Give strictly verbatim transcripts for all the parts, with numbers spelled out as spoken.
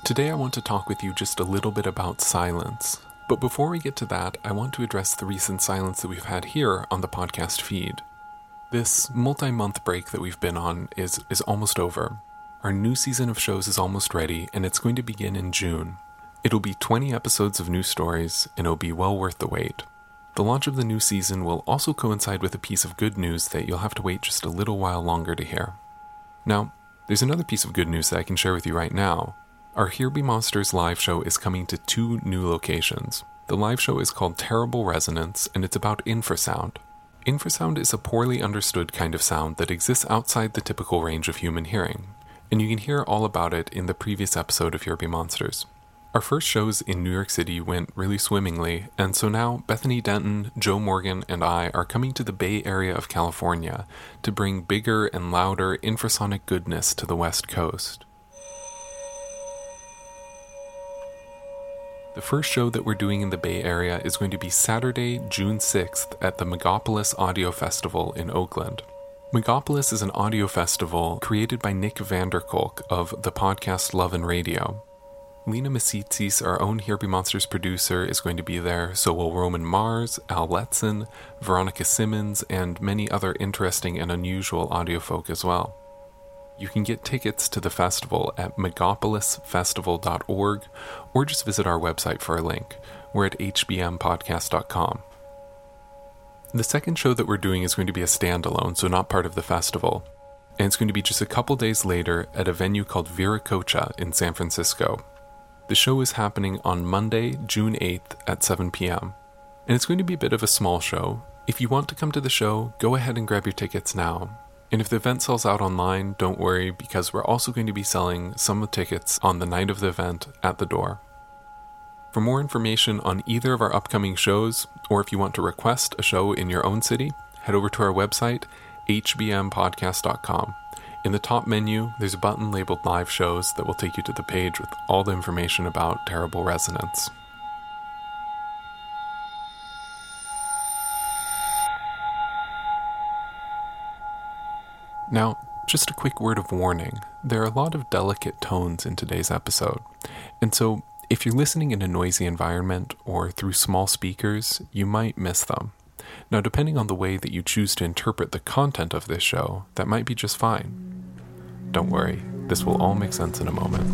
Today I want to talk with you just a little bit about silence. But before we get to that, I want to address the recent silence that we've had here on the podcast feed. This multi-month break that we've been on is, is almost over. Our new season of shows is almost ready, and it's going to begin in June. It'll be twenty episodes of new stories, and it'll be well worth the wait. The launch of the new season will also coincide with a piece of good news that you'll have to wait just a little while longer to hear. Now, there's another piece of good news that I can share with you right now. Our Here Be Monsters live show is coming to two new locations. The live show is called Terrible Resonance, and it's about infrasound. Infrasound is a poorly understood kind of sound that exists outside the typical range of human hearing, and you can hear all about it in the previous episode of Here Be Monsters. Our first shows in New York City went really swimmingly, and so now Bethany Denton, Joe Morgan, and I are coming to the Bay Area of California to bring bigger and louder infrasonic goodness to the West Coast. The first show that we're doing in the Bay Area is going to be Saturday, June sixth at the Megapolis Audio Festival in Oakland. Megapolis is an audio festival created by Nick Vanderkolk of the podcast Love and Radio. Lena Misitsis, our own Here Be Monsters producer, is going to be there, so will Roman Mars, Al Letson, Veronica Simmons, and many other interesting and unusual audio folk as well. You can get tickets to the festival at megapolis festival dot org or just visit our website for a link. We're at h b m podcast dot com. The second show that we're doing is going to be a standalone, so not part of the festival, and it's going to be just a couple days later at a venue called Viracocha in San Francisco. The show is happening on Monday, June eighth at seven p.m., and it's going to be a bit of a small show. If you want to come to the show, go ahead and grab your tickets now. And if the event sells out online, don't worry, because we're also going to be selling some of the tickets on the night of the event at the door. For more information on either of our upcoming shows, or if you want to request a show in your own city, head over to our website, h b m podcast dot com. In the top menu, there's a button labeled Live Shows that will take you to the page with all the information about Terrible Resonance. Now, just a quick word of warning. There are a lot of delicate tones in today's episode, and so if you're listening in a noisy environment or through small speakers, you might miss them. Now, depending on the way that you choose to interpret the content of this show, that might be just fine. Don't worry, this will all make sense in a moment.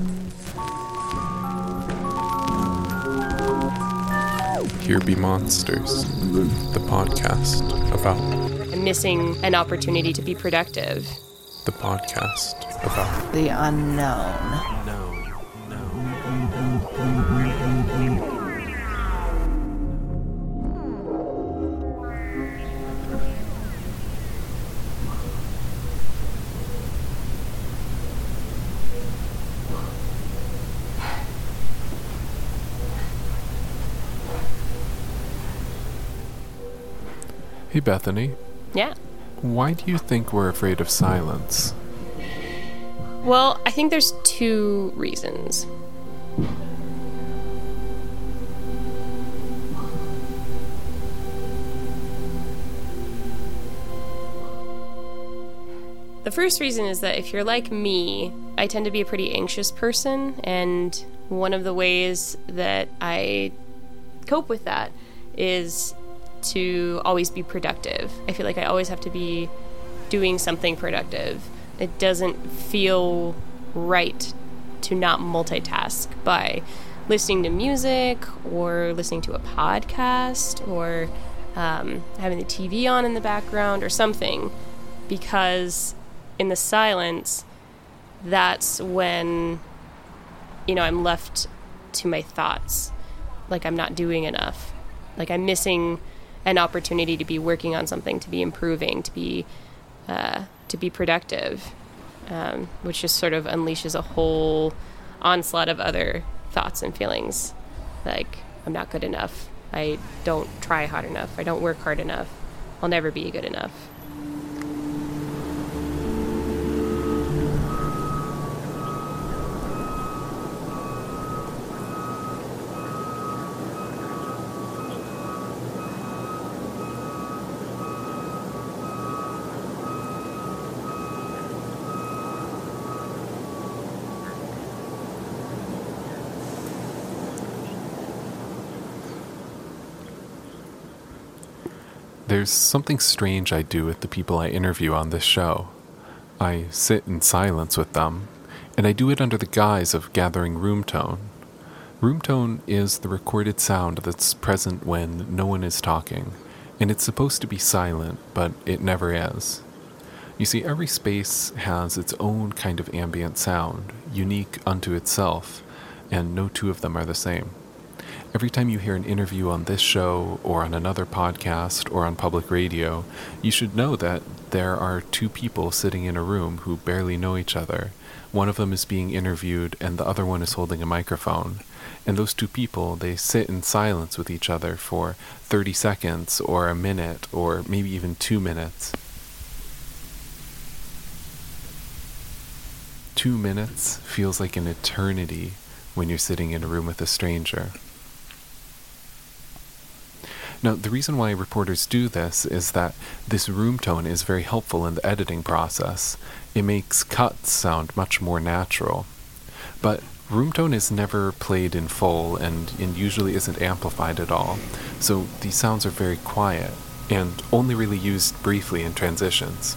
Here Be Monsters, the podcast about... I'm missing an opportunity to be productive. The podcast about... the unknown. No, Hey Bethany. Yeah. Why do you think we're afraid of silence? Well, I think there's two reasons. The first reason is that if you're like me, I tend to be a pretty anxious person, and one of the ways that I cope with that is to always be productive. I feel like I always have to be doing something productive. It doesn't feel right to not multitask by listening to music or listening to a podcast or um, having the T V on in the background or something, because in the silence, that's when, you know, I'm left to my thoughts. Like I'm not doing enough. Like I'm missing an opportunity to be working on something, to be improving, to be uh, to be productive, um, which just sort of unleashes a whole onslaught of other thoughts and feelings. Like, I'm not good enough. I don't try hard enough. I don't work hard enough. I'll never be good enough. There's something strange I do with the people I interview on this show. I sit in silence with them, and I do it under the guise of gathering room tone. Room tone is the recorded sound that's present when no one is talking, and it's supposed to be silent, but it never is. You see, every space has its own kind of ambient sound, unique unto itself, and no two of them are the same. Every time you hear an interview on this show, or on another podcast, or on public radio, you should know that there are two people sitting in a room who barely know each other. One of them is being interviewed, and the other one is holding a microphone. And those two people, they sit in silence with each other for thirty seconds, or a minute, or maybe even two minutes. Two minutes feels like an eternity when you're sitting in a room with a stranger. Now, the reason why reporters do this is that this room tone is very helpful in the editing process. It makes cuts sound much more natural. But room tone is never played in full and, and usually isn't amplified at all, so these sounds are very quiet and only really used briefly in transitions.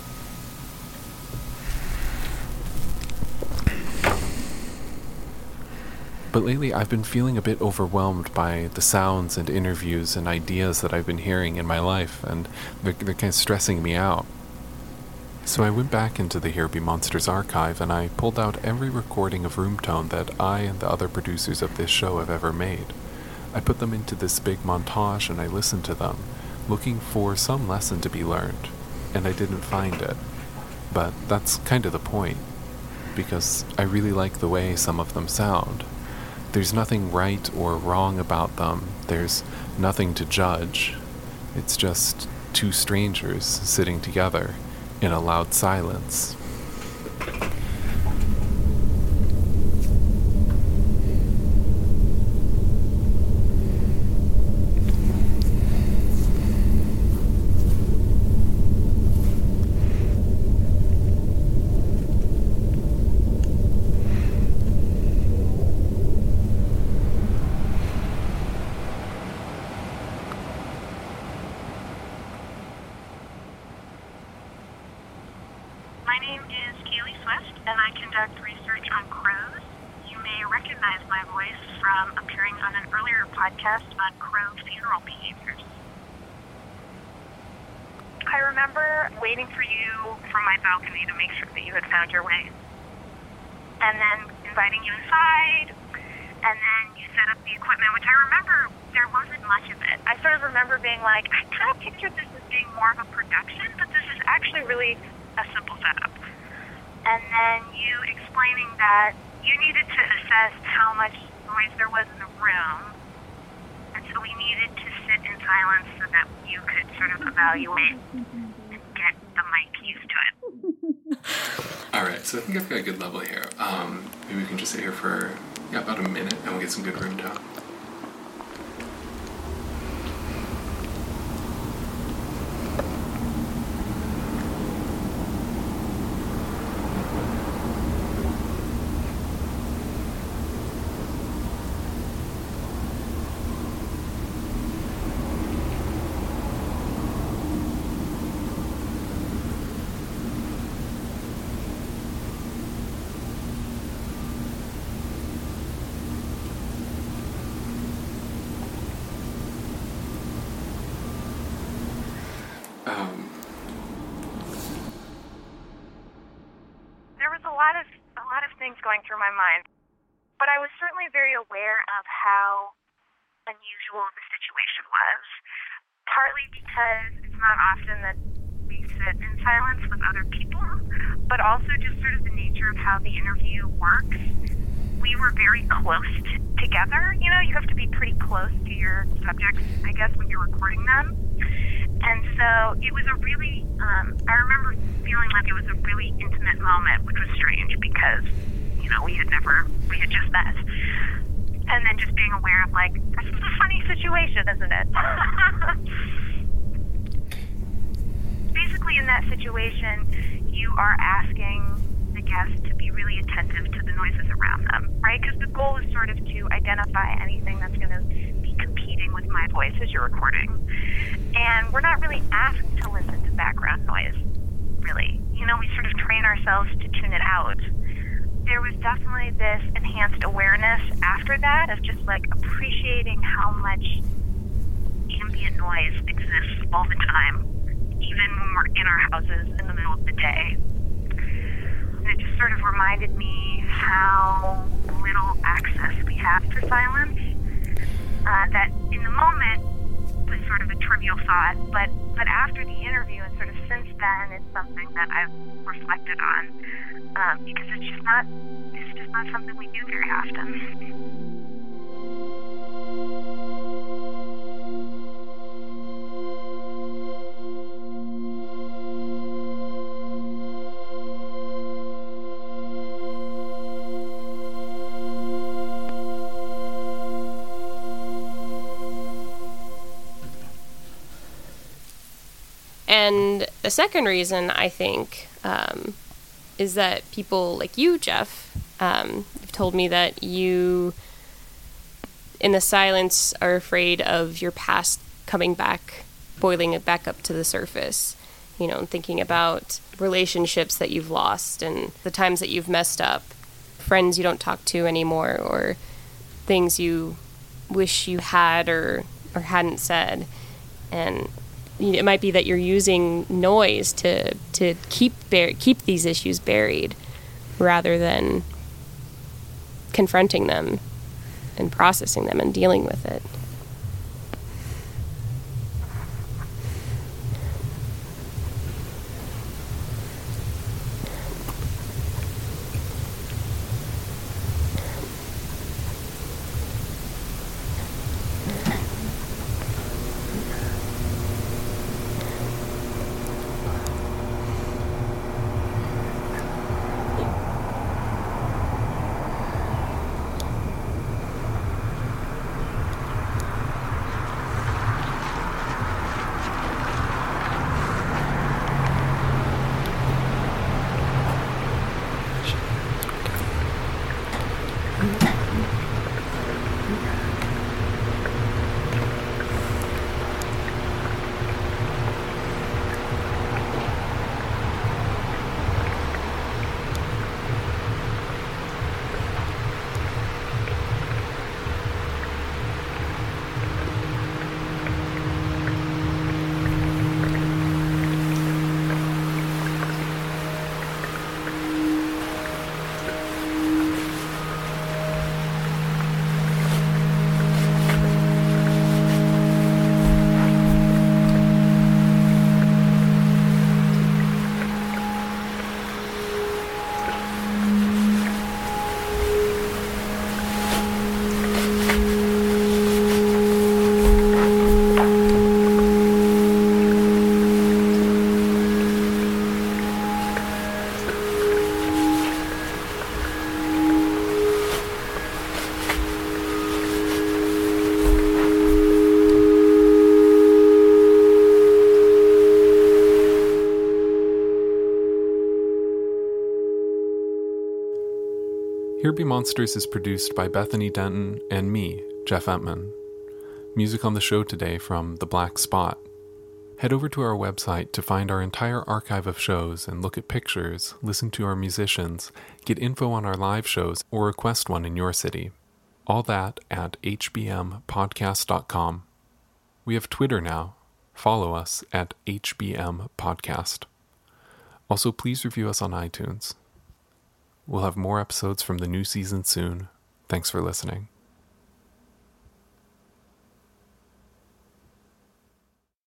But lately I've been feeling a bit overwhelmed by the sounds and interviews and ideas that I've been hearing in my life, and they're, they're kind of stressing me out. So I went back into the Here Be Monsters archive and I pulled out every recording of room tone that I and the other producers of this show have ever made. I put them into this big montage and I listened to them, looking for some lesson to be learned, and I didn't find it. But that's kind of the point, because I really like the way some of them sound. There's nothing right or wrong about them. There's nothing to judge. It's just two strangers sitting together in a loud silence. My name is Kaylee Swift, and I conduct research on crows. You may recognize my voice from appearing on an earlier podcast on crow funeral behaviors. I remember waiting for you from my balcony to make sure that you had found your way. And then inviting you inside, and then you set up the equipment, which I remember there wasn't much of it. I sort of remember being like, I kind of pictured this as being more of a production, but this is actually really a simple setup. And then you explaining that you needed to assess how much noise there was in the room, and so we needed to sit in silence so that you could sort of evaluate and get the mic used to it. All right, so I think I've got a good level here. Um, maybe we can just sit here for yeah, about a minute and we'll get some good room tone. Um, there was a lot of a lot of things going through my mind, but I was certainly very aware of how unusual the situation was. Partly because it's not often that we sit in silence with other people, but also just sort of the nature of how the interview works. We were very close t- together. You know, you have to be pretty close to your subjects, I guess, when you're recording them. And so it was a really, um, I remember feeling like it was a really intimate moment, which was strange because, you know, we had never, we had just met. And then just being aware of, like, this is a funny situation, isn't it? Basically, in that situation, you are asking the guest to be really attentive to the noises around them, right? Because the goal is sort of to identify anything that's going to be competing with my voice as you're recording. And we're not really asked to listen to background noise, really. You know, we sort of train ourselves to tune it out. There was definitely this enhanced awareness after that of just like appreciating how much ambient noise exists all the time, even when we're in our houses in the middle of the day. And it just sort of reminded me how little access we have to silence. Uh, that in the moment was sort of a trivial thought, but, but after the interview and sort of since then, it's something that I've reflected on, um, because it's just not, it's just not something we do very often. And the second reason, I think, um, is that people like you, Jeff, um, have told me that you, in the silence, are afraid of your past coming back, boiling it back up to the surface. You know, thinking about relationships that you've lost and the times that you've messed up, friends you don't talk to anymore, or things you wish you had or or hadn't said. And it might be that you're using noise to to keep bur- keep these issues buried, rather than confronting them and processing them and dealing with it. Here Be Monsters is produced by Bethany Denton and me, Jeff Entman. Music on the show today from The Black Spot. Head over to our website to find our entire archive of shows and look at pictures, listen to our musicians, get info on our live shows, or request one in your city. All that at h b m podcast dot com. We have Twitter now. Follow us at H B M Podcast. Also, please review us on iTunes. We'll have more episodes from the new season soon. Thanks for listening.